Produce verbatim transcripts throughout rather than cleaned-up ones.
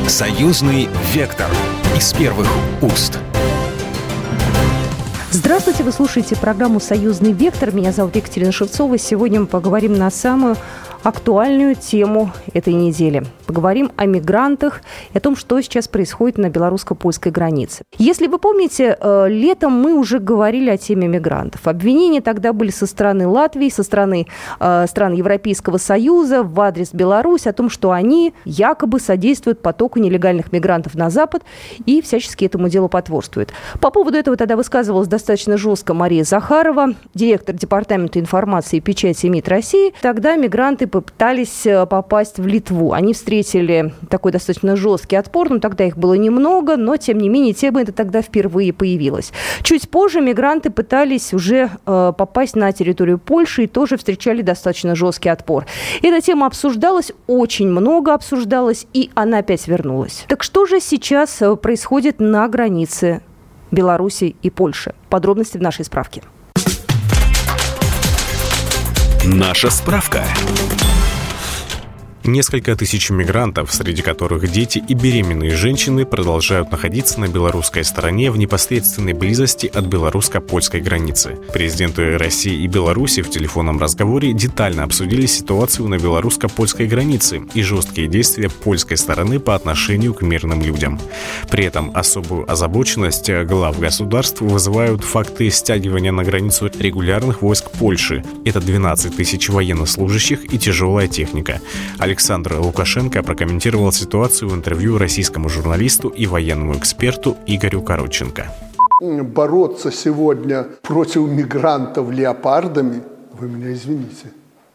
Союзный вектор из первых уст. Здравствуйте, вы слушаете программу «Союзный вектор». Меня зовут Екатерина Шевцова. Сегодня мы поговорим на самую актуальную тему этой недели. Поговорим о мигрантах и о том, что сейчас происходит на белорусско-польской границе. Если вы помните, летом мы уже говорили о теме мигрантов. Обвинения тогда были со стороны Латвии, со стороны э, стран Европейского Союза в адрес Беларуси о том, что они якобы содействуют потоку нелегальных мигрантов на Запад и всячески этому делу потворствуют. По поводу этого тогда высказывалась достаточно жестко Мария Захарова, директор Департамента информации и печати МИД России. Тогда мигранты попытались попасть в Литву. Они встретили такой достаточно жесткий отпор, но тогда их было немного, но, тем не менее, тема эта тогда впервые появилась. Чуть позже мигранты пытались уже э, попасть на территорию Польши и тоже встречали достаточно жесткий отпор. Эта тема обсуждалась, очень много обсуждалась, и она опять вернулась. Так что же сейчас происходит на границе Беларуси и Польши? Подробности в нашей справке. Наша справка. Несколько тысяч мигрантов, среди которых дети и беременные женщины, продолжают находиться на белорусской стороне в непосредственной близости от белорусско-польской границы. Президенты России и Беларуси в телефонном разговоре детально обсудили ситуацию на белорусско-польской границе и жесткие действия польской стороны по отношению к мирным людям. При этом особую озабоченность глав государств вызывают факты стягивания на границу регулярных войск Польши. Это двенадцать тысяч военнослужащих и тяжелая техника. Александр Лукашенко прокомментировал ситуацию в интервью российскому журналисту и военному эксперту Игорю Коротченко. Бороться сегодня против мигрантов леопардами, вы меня извините,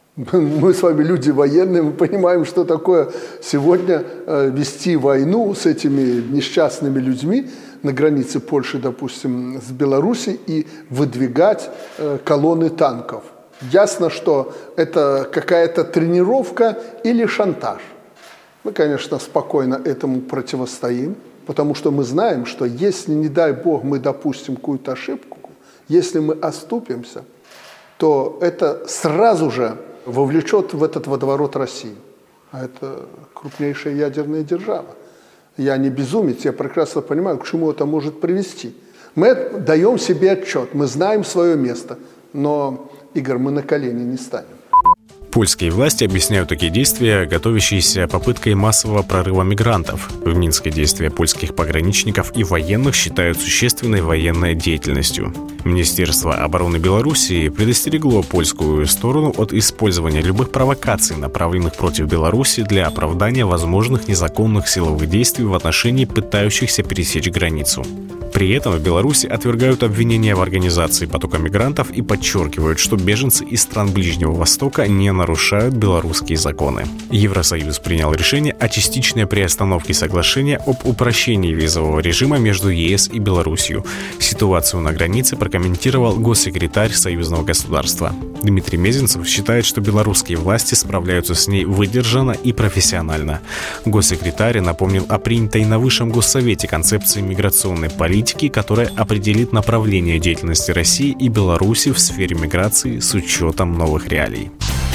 мы с вами люди военные, мы понимаем, что такое сегодня вести войну с этими несчастными людьми на границе Польши, допустим, с Белоруссией и выдвигать колонны танков. Ясно, что это какая-то тренировка или шантаж. Мы, конечно, спокойно этому противостоим, потому что мы знаем, что если, не дай бог, мы допустим какую-то ошибку, если мы оступимся, то это сразу же вовлечет в этот водоворот Россию. А это крупнейшая ядерная держава. Я не безумец, я прекрасно понимаю, к чему это может привести. Мы даем себе отчет, мы знаем свое место, но... Игорь, мы на колени не станем. Польские власти объясняют такие действия, готовящиеся попыткой массового прорыва мигрантов. В Минске действия польских пограничников и военных считают существенной военной деятельностью. Министерство обороны Белоруссии предостерегло польскую сторону от использования любых провокаций, направленных против Беларуси для оправдания возможных незаконных силовых действий в отношении пытающихся пересечь границу. При этом в Беларуси отвергают обвинения в организации потока мигрантов и подчеркивают, что беженцы из стран Ближнего Востока не нарушают белорусские законы. Евросоюз принял решение о частичной приостановке соглашения об упрощении визового режима между ЕС и Беларусью. Ситуацию на границе прокомментировал госсекретарь союзного государства. Дмитрий Мезенцев считает, что белорусские власти справляются с ней выдержанно и профессионально. Госсекретарь напомнил о принятой на Высшем Госсовете концепции миграционной политики, которая определит направление деятельности России и Беларуси в сфере миграции с учетом новых реалий.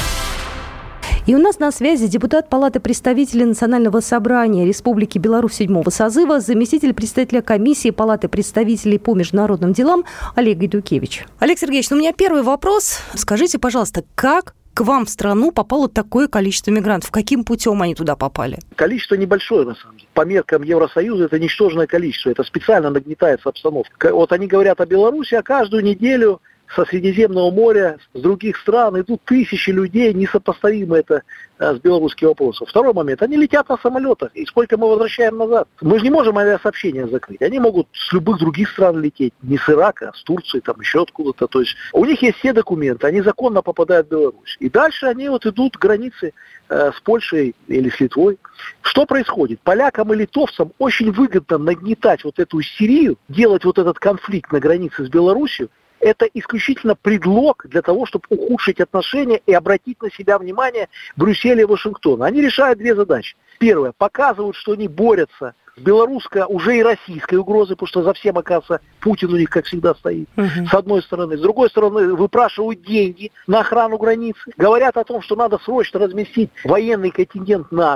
И у нас на связи депутат Палаты представителей Национального собрания Республики Беларусь седьмого созыва, заместитель председателя комиссии Палаты представителей по международным делам Олег Гайдукевич. Олег Сергеевич, ну, у меня первый вопрос. Скажите, пожалуйста, как к вам в страну попало такое количество мигрантов? Каким путем они туда попали? Количество небольшое, на самом деле. По меркам Евросоюза это ничтожное количество. Это специально нагнетается обстановка. Вот они говорят о Беларуси, а каждую неделю со Средиземного моря, с других стран идут тысячи людей, несопоставимо это с белорусским вопросом. Второй момент. Они летят на самолетах, и сколько мы возвращаем назад? Мы же не можем авиасообщение закрыть. Они могут с любых других стран лететь. Не с Ирака, а с Турции, там еще откуда-то. То есть у них есть все документы, они законно попадают в Беларусь. И дальше они вот идут к границе э, с Польшей или с Литвой. Что происходит? Полякам и литовцам очень выгодно нагнетать вот эту истерию, делать вот этот конфликт на границе с Беларусью. Это исключительно предлог для того, чтобы ухудшить отношения и обратить на себя внимание Брюсселя и Вашингтона. Они решают две задачи. Первое, показывают, что они борются с белорусской, уже и российской угрозой, потому что за всем, оказывается, Путин у них, как всегда, стоит. Uh-huh. С одной стороны. С другой стороны, выпрашивают деньги на охрану границы. Говорят о том, что надо срочно разместить военный контингент НАТО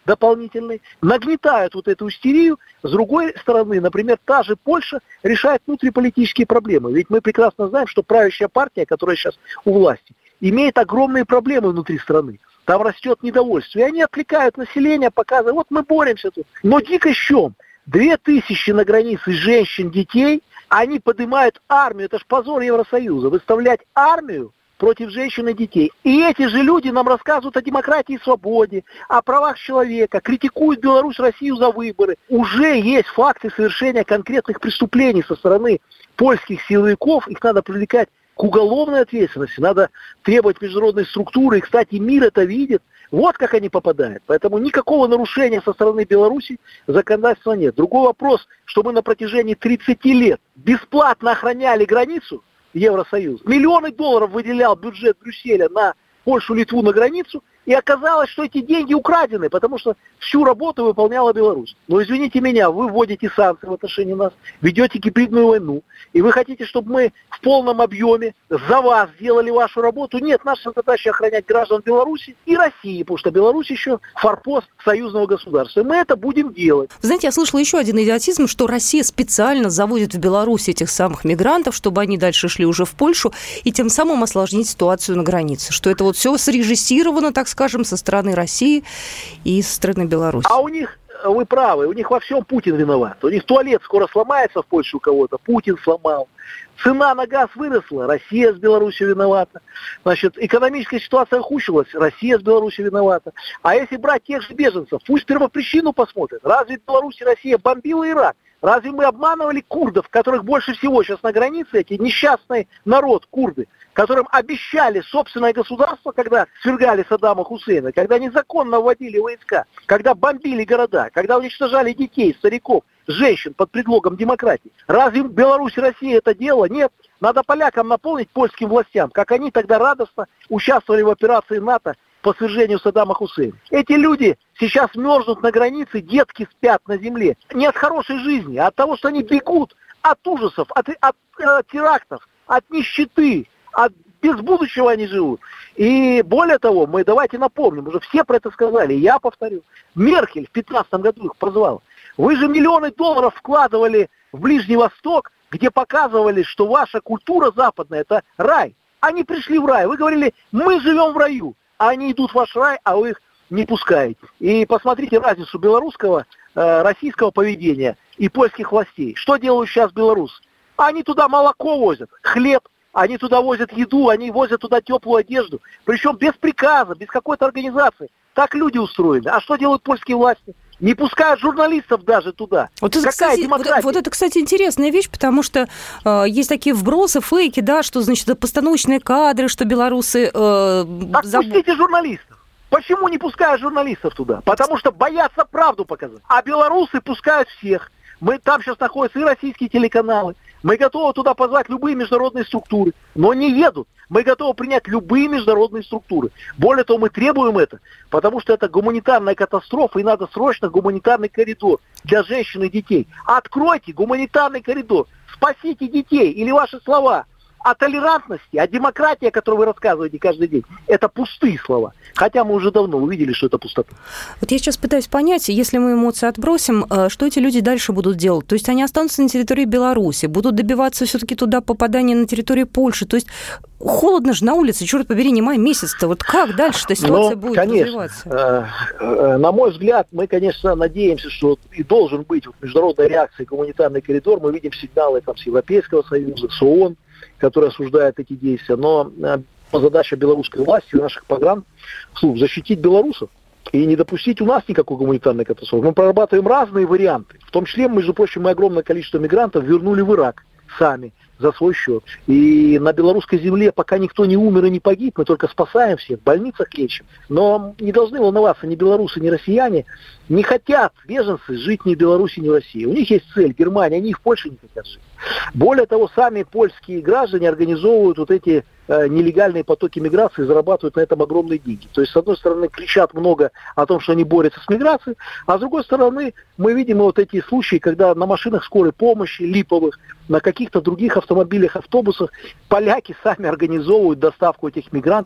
дополнительный, нагнетают вот эту истерию. С другой стороны, например, та же Польша решает внутриполитические проблемы. Ведь мы прекрасно знаем, что правящая партия, которая сейчас у власти, имеет огромные проблемы внутри страны. Там растет недовольство. И они отвлекают население, показывают, вот мы боремся тут. Но дико с чем? Две тысячи на границе женщин, детей, они поднимают армию. Это ж позор Евросоюза. Выставлять армию против женщин и детей. И эти же люди нам рассказывают о демократии и свободе, о правах человека, критикуют Беларусь, Россию за выборы. Уже есть факты совершения конкретных преступлений со стороны польских силовиков. Их надо привлекать к уголовной ответственности, надо требовать международной структуры. И, кстати, мир это видит. Вот как они попадают. Поэтому никакого нарушения со стороны Беларуси законодательства нет. Другой вопрос, что мы на протяжении тридцати лет бесплатно охраняли границу Евросоюза. Миллионы долларов выделял бюджет Брюсселя на Польшу, Литву, на границу. И оказалось, что эти деньги украдены, потому что всю работу выполняла Беларусь. Но извините меня, вы вводите санкции в отношении нас, ведете гибридную войну, и вы хотите, чтобы мы в полном объеме за вас сделали вашу работу? Нет, наша задача охранять граждан Беларуси и России, потому что Беларусь еще форпост союзного государства. И мы это будем делать. Вы знаете, я слышала еще один идиотизм, что Россия специально заводит в Беларусь этих самых мигрантов, чтобы они дальше шли уже в Польшу, и тем самым осложнить ситуацию на границе. Что это вот все срежиссировано, так скажем, со стороны России и со стороны Беларуси. А у них, вы правы, у них во всем Путин виноват. У них туалет скоро сломается в Польше у кого-то, Путин сломал. Цена на газ выросла, Россия с Беларусью виновата. Значит, экономическая ситуация ухудшилась, Россия с Беларусью виновата. А если брать тех же беженцев, пусть первопричину посмотрят. Разве Беларусь и Россия бомбила Ирак? Разве мы обманывали курдов, которых больше всего сейчас на границе, эти несчастный народ, курды, которым обещали собственное государство, когда свергали Саддама Хусейна, когда незаконно вводили войска, когда бомбили города, когда уничтожали детей, стариков, женщин под предлогом демократии. Разве Беларусь и Россия это дело? Нет. Надо полякам наполнить, польским властям, как они тогда радостно участвовали в операции НАТО по свержению Саддама Хусейна. Эти люди сейчас мерзнут на границе, детки спят на земле. Не от хорошей жизни, а от того, что они бегут от ужасов, от, от, от терактов, от нищеты, от без будущего они живут. И более того, мы давайте напомним, уже все про это сказали, я повторю. Меркель в пятнадцатом году их позвала. Вы же миллионы долларов вкладывали в Ближний Восток, где показывали, что ваша культура западная – это рай. Они пришли в рай. Вы говорили, мы живем в раю. А они идут в ваш рай, а вы их не пускаете. И посмотрите разницу белорусского, э, российского поведения и польских властей. Что делают сейчас белорусы? Они туда молоко возят, хлеб, они туда возят еду, они возят туда теплую одежду. Причем без приказа, без какой-то организации. Так люди устроены. А что делают польские власти? Не пускают журналистов даже туда. Вот это, Какая кстати, демократия? Вот, вот это, кстати, интересная вещь, потому что э, есть такие вбросы, фейки, да, что, значит, постановочные кадры, что белорусы... Э, так заб... пустите журналистов. Почему не пускают журналистов туда? Потому что боятся правду показать. А белорусы пускают всех. Мы, там сейчас находятся и российские телеканалы. Мы готовы туда позвать любые международные структуры, но не едут. Мы готовы принять любые международные структуры. Более того, мы требуем это, потому что это гуманитарная катастрофа, и надо срочно гуманитарный коридор для женщин и детей. Откройте гуманитарный коридор, спасите детей, или ваши слова о толерантности, о демократии, о которой вы рассказываете каждый день, это пустые слова. Хотя мы уже давно увидели, что это пустота. Вот я сейчас пытаюсь понять, если мы эмоции отбросим, что эти люди дальше будут делать? То есть они останутся на территории Беларуси, будут добиваться все-таки туда попадания на территорию Польши. То есть холодно же на улице, черт побери, не май месяц-то. Вот как дальше-то ситуация ну, будет конечно, развиваться? На мой взгляд, мы, конечно, надеемся, что и должен быть вот международная реакция, гуманитарный коридор. Мы видим сигналы там, с Европейского Союза, с ООН, которые осуждают эти действия. Но задача белорусской власти, наших погранслужб, защитить белорусов и не допустить у нас никакой гуманитарной катастрофы. Мы прорабатываем разные варианты. В том числе, между прочим, мы огромное количество мигрантов вернули в Ирак сами за свой счет. И на белорусской земле пока никто не умер и не погиб, мы только спасаем всех, в больницах лечим. Но не должны волноваться ни белорусы, ни россияне. Не хотят беженцы жить ни в Беларуси, ни в России. У них есть цель, Германия, они в Польше не хотят жить. Более того, сами польские граждане организовывают вот эти э, нелегальные потоки миграции, зарабатывают на этом огромные деньги. То есть, с одной стороны, кричат много о том, что они борются с миграцией, а с другой стороны, мы видим вот эти случаи, когда на машинах скорой помощи, липовых, на каких-то других автомобилях, автобусах поляки сами организовывают доставку этих мигрантов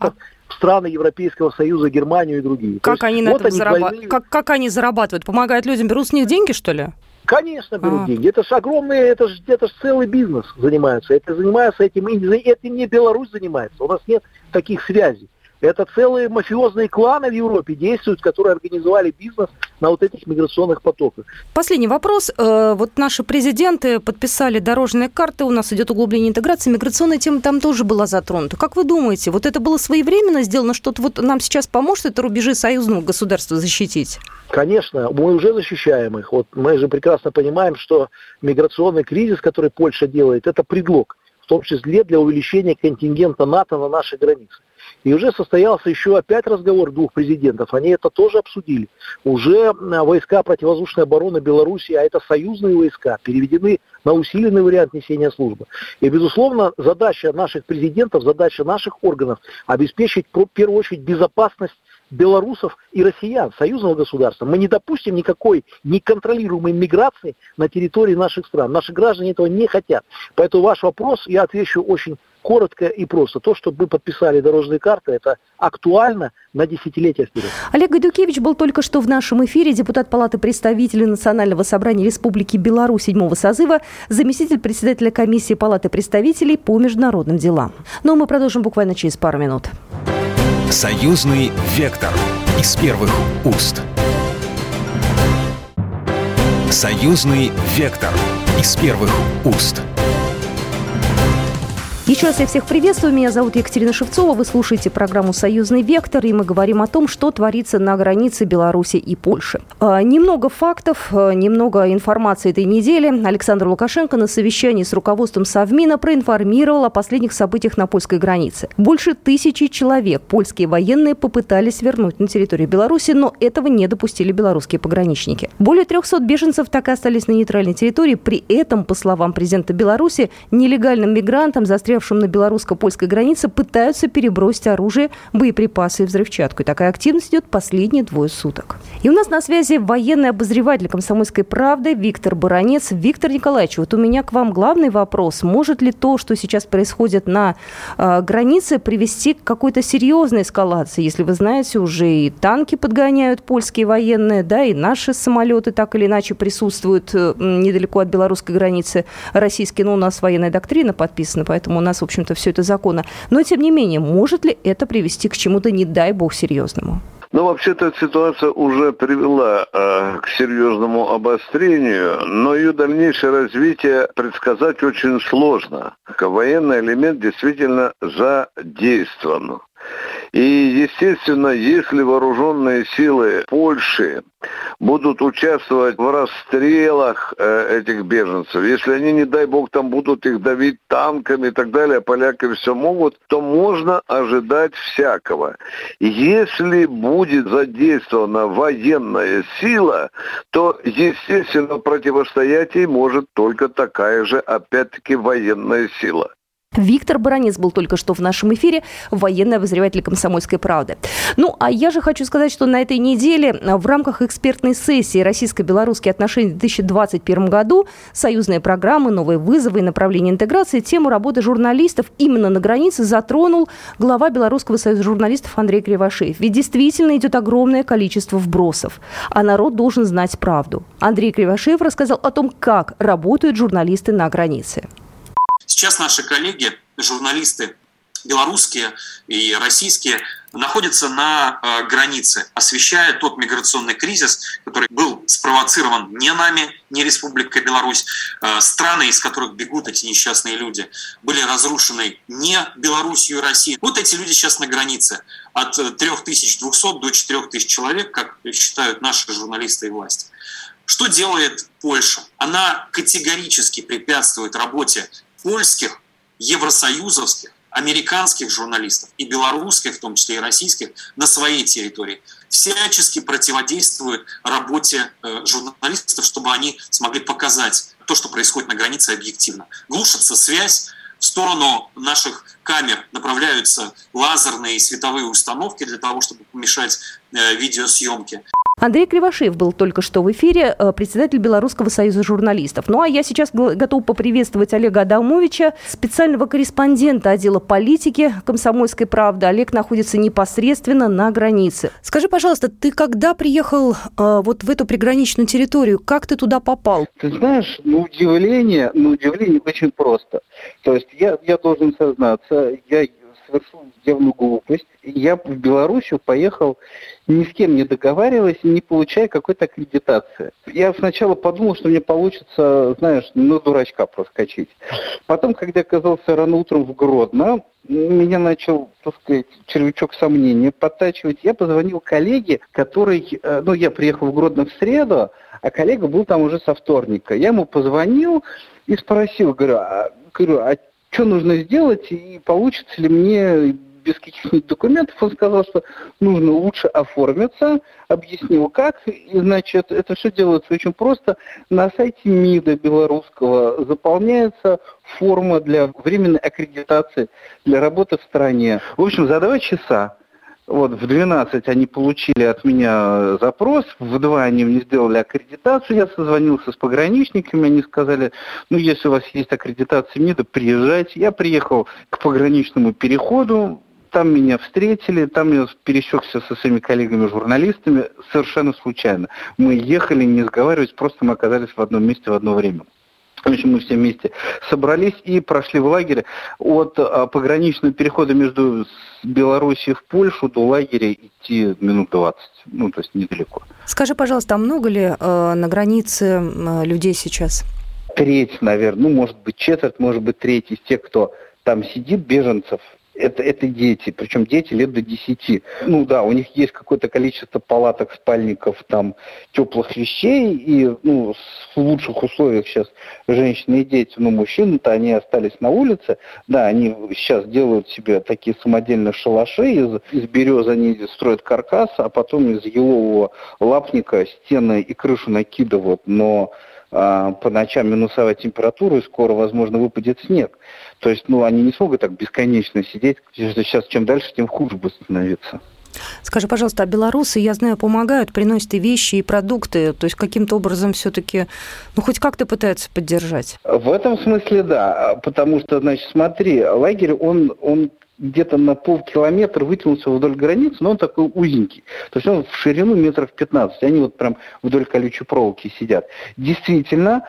в страны Европейского Союза, Германию и другие. Как они на вот этом они зарабатывают? двойные... Как, как они зарабатывают? Помогают людям, берут с них деньги, что ли? Конечно, берут А. деньги. Это же огромный, это же это ж целый бизнес занимаются. Это занимается этим, этим не Беларусь занимается. У нас нет таких связей. Это целые мафиозные кланы в Европе действуют, которые организовали бизнес на вот этих миграционных потоках. Последний вопрос. Вот наши президенты подписали дорожные карты, у нас идет углубление интеграции, миграционная тема там тоже была затронута. Как вы думаете, вот это было своевременно сделано, что-то вот нам сейчас поможет это рубежи союзного государства защитить? Конечно, мы уже защищаем их. Вот мы же прекрасно понимаем, что миграционный кризис, который Польша делает, это предлог, в том числе для увеличения контингента НАТО на нашей границе. И уже состоялся еще опять разговор двух президентов, они это тоже обсудили. Уже войска противовоздушной обороны Беларуси, а это союзные войска, переведены на усиленный вариант несения службы. И, безусловно, задача наших президентов, задача наших органов обеспечить, в первую очередь, безопасность белорусов и россиян, союзного государства. Мы не допустим никакой неконтролируемой миграции на территории наших стран. Наши граждане этого не хотят. Поэтому ваш вопрос, я отвечу очень коротко и просто. То, что мы подписали дорожные карты, это актуально на десятилетия вперед. Олег Гайдукевич был только что в нашем эфире, депутат Палаты представителей Национального собрания Республики Беларусь седьмого созыва, заместитель председателя комиссии Палаты представителей по международным делам. Но мы продолжим буквально через пару минут. Союзный вектор из первых уст. Союзный вектор из первых уст. Еще раз я всех приветствую. Меня зовут Екатерина Шевцова. Вы слушаете программу «Союзный вектор», и мы говорим о том, что творится на границе Беларуси и Польши. А, немного фактов, а, немного информации этой недели. Александр Лукашенко на совещании с руководством Совмина проинформировал о последних событиях на польской границе. Больше тысячи человек польские военные попытались вернуть на территорию Беларуси, но этого не допустили белорусские пограничники. Более трехсот беженцев так и остались на нейтральной территории. При этом, по словам президента Беларуси, нелегальным мигрантам, застрявшим на белорусско-польской границе, пытаются перебросить оружие, боеприпасы и взрывчатку. И такая активность идет последние двое суток. И у нас на связи военный обозреватель «Комсомольской правды» Виктор Баранец. Виктор Николаевич, вот у меня к вам главный вопрос. Может ли то, что сейчас происходит на э, границе, привести к какой-то серьезной эскалации? Если вы знаете, уже и танки подгоняют польские военные, да, и наши самолеты так или иначе присутствуют э, недалеко от белорусской границы. Российские, ну, у нас военная доктрина подписана, поэтому у нас, в общем-то, все это законно. Но, тем не менее, может ли это привести к чему-то, не дай бог, серьезному? Ну, вообще-то эта ситуация уже привела э, к серьезному обострению, но ее дальнейшее развитие предсказать очень сложно. Военный элемент действительно задействован. И, естественно, если вооруженные силы Польши будут участвовать в расстрелах э, этих беженцев, если они, не дай бог, там будут их давить танками и так далее, поляки все могут, то можно ожидать всякого. Если будет задействована военная сила, то, естественно, противостоять ей может только такая же, опять-таки, военная сила. Виктор Баранец был только что в нашем эфире, военный обозреватель «Комсомольской правды». Ну, а я же хочу сказать, что на этой неделе в рамках экспертной сессии «Российско-белорусские отношения в две тысячи двадцать первом году. Союзные программы, новые вызовы и направления интеграции» тему работы журналистов именно на границе затронул глава Белорусского союза журналистов Андрей Кривошеев. Ведь действительно идет огромное количество вбросов, а народ должен знать правду. Андрей Кривошеев рассказал о том, как работают журналисты на границе. Сейчас наши коллеги, журналисты белорусские и российские, находятся на э, границе, освещая тот миграционный кризис, который был спровоцирован не нами, не Республикой Беларусь. Э, страны, из которых бегут эти несчастные люди, были разрушены не Белоруссией и Россией. Вот эти люди сейчас на границе. От три тысячи двухсот до четырёх тысяч человек, как считают наши журналисты и власти. Что делает Польша? Она категорически препятствует работе польских, евросоюзовских, американских журналистов и белорусских, в том числе и российских, на своей территории. Всячески противодействует работе э, журналистов, чтобы они смогли показать то, что происходит на границе, объективно. Глушится связь, в сторону наших камер направляются лазерные и световые установки для того, чтобы помешать э, видеосъемке. Андрей Кривошеев был только что в эфире, председатель Белорусского союза журналистов. Ну, а я сейчас готов поприветствовать Олега Адамовича, специального корреспондента отдела политики «Комсомольской правды». Олег находится непосредственно на границе. Скажи, пожалуйста, ты когда приехал э, вот в эту приграничную территорию, как ты туда попал? Ты знаешь, на удивление, на удивление очень просто. То есть я, я должен сознаться, я совершил явную глупость. Я в Белоруссию поехал, ни с кем не договариваясь, не получая какой-то аккредитации. Я сначала подумал, что мне получится, знаешь, ну, дурачка проскочить. Потом, когда оказался рано утром в Гродно, меня начал, так сказать, червячок сомнения подтачивать. Я позвонил коллеге, который, ну, я приехал в Гродно в среду, а коллега был там уже со вторника. Я ему позвонил и спросил, говорю, а, говорю, а что нужно сделать и получится ли мне без каких-нибудь документов? Он сказал, что нужно лучше оформиться, объяснил как. И, значит, это все делается очень просто. На сайте МИДа белорусского заполняется форма для временной аккредитации для работы в стране. В общем, за два часа. Вот в двенадцать они получили от меня запрос, в два они мне сделали аккредитацию, я созвонился с пограничниками, они сказали, ну, если у вас есть аккредитация МИДа, приезжайте. Я приехал к пограничному переходу, там меня встретили, там я пересекся со своими коллегами-журналистами совершенно случайно. Мы ехали, не сговариваясь, просто мы оказались в одном месте в одно время. В общем, мы все вместе собрались и прошли в лагерь. От а, пограничного перехода между Белоруссией в Польшу до лагеря идти минут двадцать. Ну, то есть недалеко. Скажи, пожалуйста, а много ли э, на границе э, людей сейчас? Треть, наверное. Ну, может быть, четверть, может быть, треть из тех, кто там сидит, беженцев. Это, это дети, причем дети лет до десяти. Ну да, у них есть какое-то количество палаток, спальников, там, теплых вещей, и ну, в лучших условиях сейчас женщины и дети, ну, мужчины-то, они остались на улице. Да, они сейчас делают себе такие самодельные шалаши, из, из березы они строят каркас, а потом из елового лапника стены и крышу накидывают, но а, по ночам минусовая температура, и скоро, возможно, выпадет снег. То есть, ну, они не смогут так бесконечно сидеть. Сейчас чем дальше, тем хуже будет становиться. Скажи, пожалуйста, а белорусы, я знаю, помогают, приносят и вещи, и продукты, то есть каким-то образом все-таки, ну, хоть как-то пытаются поддержать? В этом смысле, да, потому что, значит, смотри, лагерь, он, он где-то на полкилометра вытянулся вдоль границы, но он такой узенький. То есть он в ширину метров пятнадцать. Они вот прям вдоль колючей проволоки сидят. Действительно,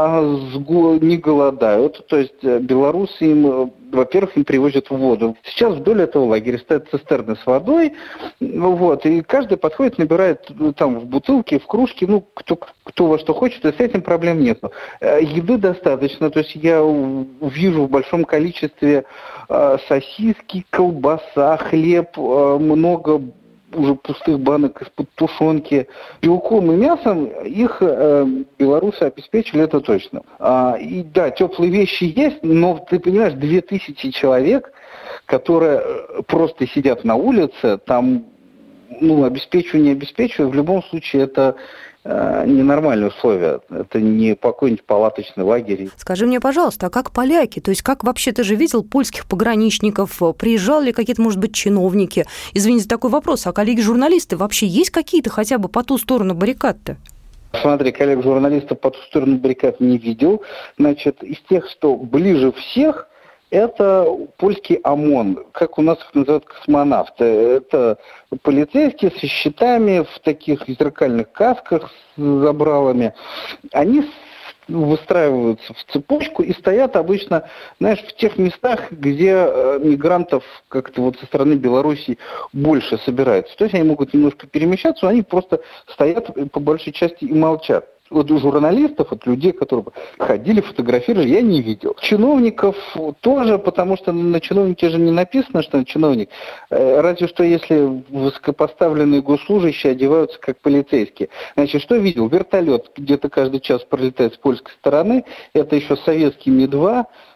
не голодают. То есть белорусы им, во-первых, им привозят воду. Сейчас вдоль этого лагеря стоят цистерны с водой. Вот, и каждый подходит, набирает там в бутылки, в кружки, ну, кто, кто во что хочет, и с этим проблем нет. Еды достаточно. То есть я вижу в большом количестве сосиски, колбаса, хлеб, много уже пустых банок из-под тушенки. Белком и мясом их э, белорусы обеспечили, это точно. А, и да, теплые вещи есть, но ты понимаешь, две тысячи человек, которые просто сидят на улице, там, ну, обеспечиваю, не обеспечиваю, в любом случае это э, ненормальные условия. Это не какой-нибудь палаточный лагерь. Скажи мне, пожалуйста, а как поляки? То есть как вообще, ты же видел польских пограничников? Приезжали ли какие-то, может быть, чиновники? Извините, такой вопрос. А коллеги-журналисты вообще есть какие-то хотя бы по ту сторону баррикад-то? Смотри, коллег-журналистов по ту сторону баррикад не видел. Значит, из тех, что ближе всех, это польский ОМОН, как у нас их называют космонавты. Это полицейские со щитами в таких зеркальных касках с забралами. Они выстраиваются в цепочку и стоят обычно, знаешь, в тех местах, где мигрантов как-то вот со стороны Беларуси больше собирается. То есть они могут немножко перемещаться, но они просто стоят по большей части и молчат. Вот у журналистов, от людей, которые ходили, фотографировали, я не видел. Чиновников тоже, потому что на чиновнике же не написано, что он чиновник. Разве что если высокопоставленные госслужащие одеваются как полицейские. Значит, что видел? Вертолет где-то каждый час пролетает с польской стороны. Это еще советский Ми два.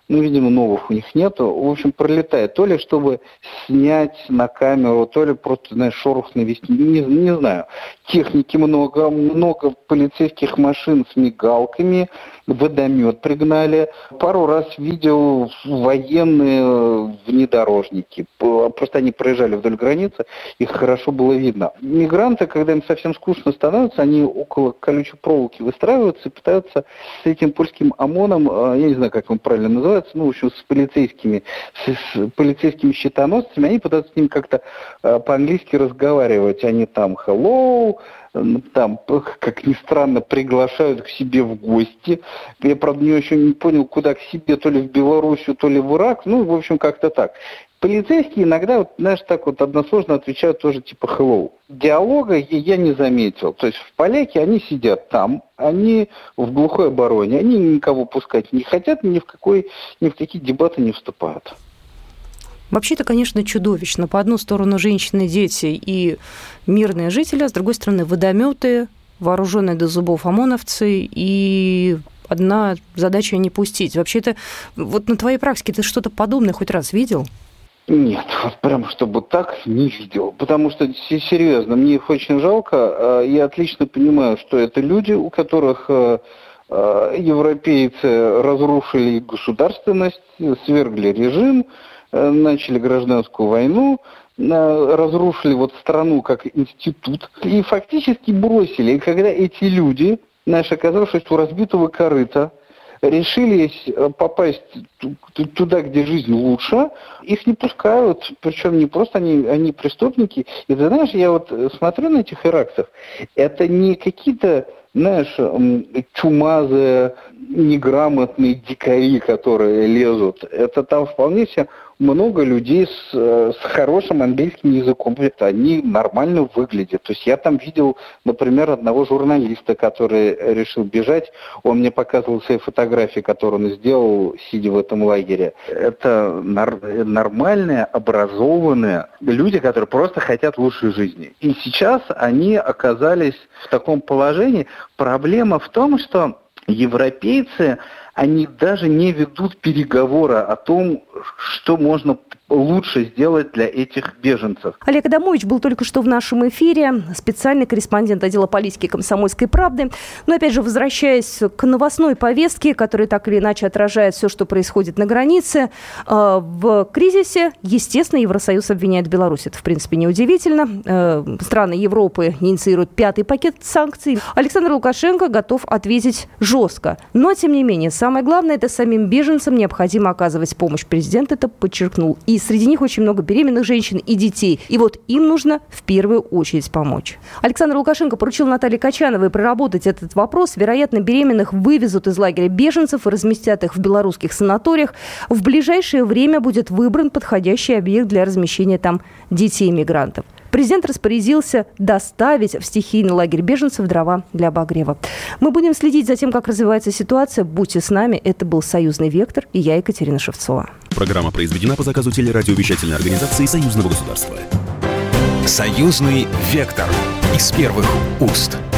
ну, видимо, новых у них нету. В общем, пролетает. То ли чтобы снять на камеру, то ли просто, знаешь, шорох навести. Не, не знаю. Техники много, много полицейских машин с мигалками, водомет пригнали. Пару раз видел военные внедорожники. Просто они проезжали вдоль границы, их хорошо было видно. Мигранты, когда им совсем скучно становится, они около колючей проволоки выстраиваются и пытаются с этим польским ОМОНом, я не знаю, как он правильно называется, ну, в общем, с полицейскими, с, с полицейскими щитоносцами, они пытаются с ним как-то э, по-английски разговаривать. Они там hello, там, как ни странно, приглашают к себе в гости. Я, правда, не очень не понял, куда к себе, то ли в Белоруссию, то ли в Ирак. Ну, в общем, как-то так. Полицейские иногда, вот, знаешь, так вот односложно отвечают тоже типа hello. Диалога я не заметил. То есть в поляки они сидят там, они в глухой обороне, они никого пускать не хотят, ни в, какой, ни в какие дебаты не вступают. Вообще-то, конечно, чудовищно. По одну сторону женщины, дети и мирные жители, а с другой стороны водометы, вооруженные до зубов ОМОНовцы, и одна задача не пустить. Вообще-то, вот на твоей практике ты что-то подобное хоть раз видел? Нет, вот прям чтобы так не видел. Потому что, серьезно, мне их очень жалко. Я отлично понимаю, что это люди, у которых европейцы разрушили государственность, свергли режим, начали гражданскую войну, разрушили вот страну как институт и фактически бросили. И когда эти люди, знаешь, оказавшись у разбитого корыта, решились попасть туда, где жизнь лучше, их не пускают, причем не просто они, они преступники. И ты знаешь, я вот смотрю на этих иракцев, это не какие-то, знаешь, чумазые, неграмотные дикари, которые лезут. Это там вполне себе много людей с, с хорошим английским языком. Они нормально выглядят. То есть я там видел, например, одного журналиста, который решил бежать. Он мне показывал свои фотографии, которые он сделал, сидя в этом лагере. Это нар- нормальные, образованные люди, которые просто хотят лучшей жизни. И сейчас они оказались в таком положении. Проблема в том, что европейцы, они даже не ведут переговоры о том, что можно лучше сделать для этих беженцев. Олег Адамович был только что в нашем эфире, специальный корреспондент отдела политики «Комсомольской правды». Но, опять же, возвращаясь к новостной повестке, которая так или иначе отражает все, что происходит на границе, в кризисе, естественно, Евросоюз обвиняет Беларусь. Это, в принципе, неудивительно. Страны Европы инициируют пятый пакет санкций. Александр Лукашенко готов ответить жестко. Но, тем не менее, самое главное, это самим беженцам необходимо оказывать помощь. Президент это подчеркнул. И среди них очень много беременных женщин и детей. И вот им нужно в первую очередь помочь. Александр Лукашенко поручил Наталье Качановой проработать этот вопрос. Вероятно, беременных вывезут из лагеря беженцев и разместят их в белорусских санаториях. В ближайшее время будет выбран подходящий объект для размещения там детей-мигрантов. Президент распорядился доставить в стихийный лагерь беженцев дрова для обогрева. Мы будем следить за тем, как развивается ситуация. Будьте с нами. Это был «Союзный вектор» и я, Екатерина Шевцова. Программа произведена по заказу телерадиовещательной организации Союзного государства. «Союзный вектор» из первых уст.